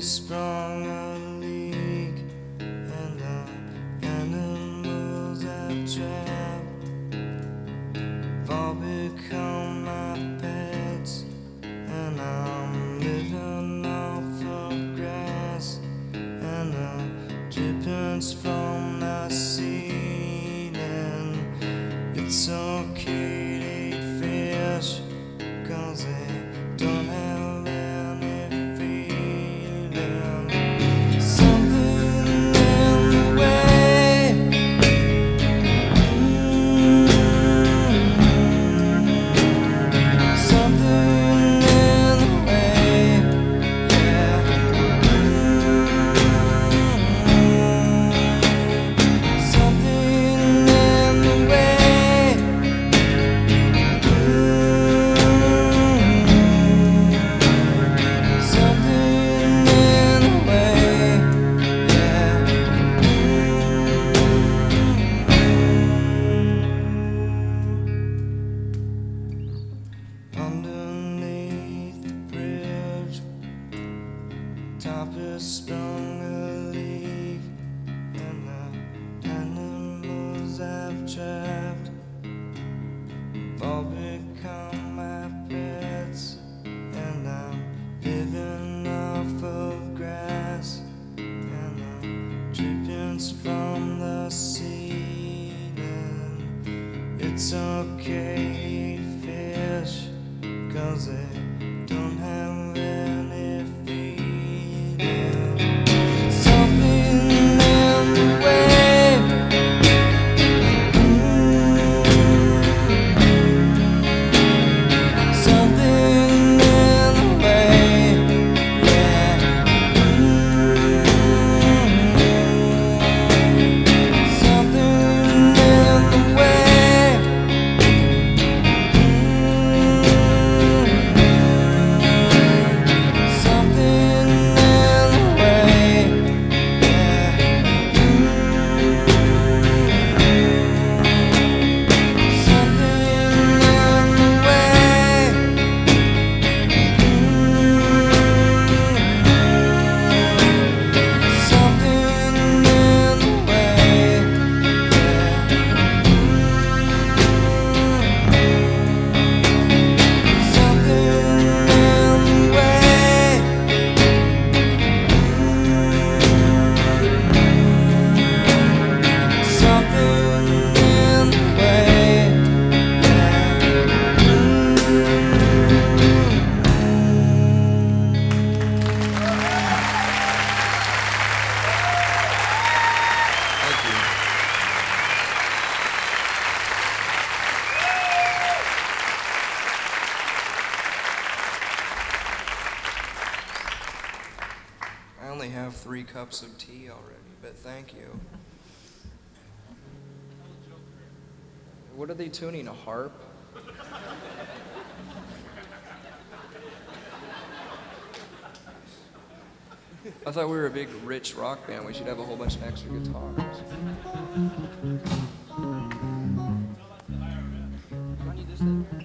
sprung a leak, and the animals I've trapped have all become my pets, and I'm living off of grass and the drippings from the ceiling. It's okay to eat fish, 'cause they don't have any feeling. Something in the way, something in the way, yeah. Something in the way. Something in the way, yeah. Underneath the bridge, top is sprung a leak, and the animals I've trapped have all become my pets, and I'm living off of grass and the drippings from the ceiling. It's okay to eat fish, 'cause they don't have any feeling. Something in the way, something in the way, yeah. Something in the way. Something in the way, yeah. Something in the way. Something in the way, yeah. Something in the way. Something in the way, yeah. Thank you. I only have 3 cups of tea already, but thank you. What are they tuning, a harp? I thought we were a big, rich rock band. We should have a whole bunch of extra guitars. Do I need this thing?